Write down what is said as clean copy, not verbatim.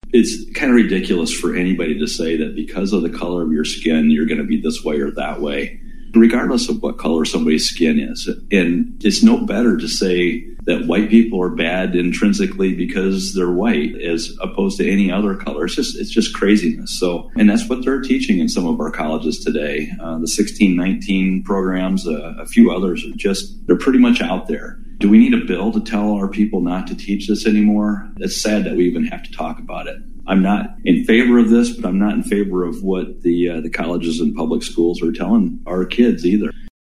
It's kind of ridiculous for anybody to say that because of the color of your skin, you're going to be this way or that way, regardless of what color somebody's skin is. And it's no better to say that white people are bad intrinsically because they're white as opposed to any other color. It's just craziness. So, and that's what they're teaching in some of our colleges today. The 1619 programs, a few others they're pretty much out there. Do we need a bill to tell our people not to teach this anymore? It's sad that we even have to talk about it. I'm not in favor of this, but I'm not in favor of what the colleges and public schools are telling our kids either.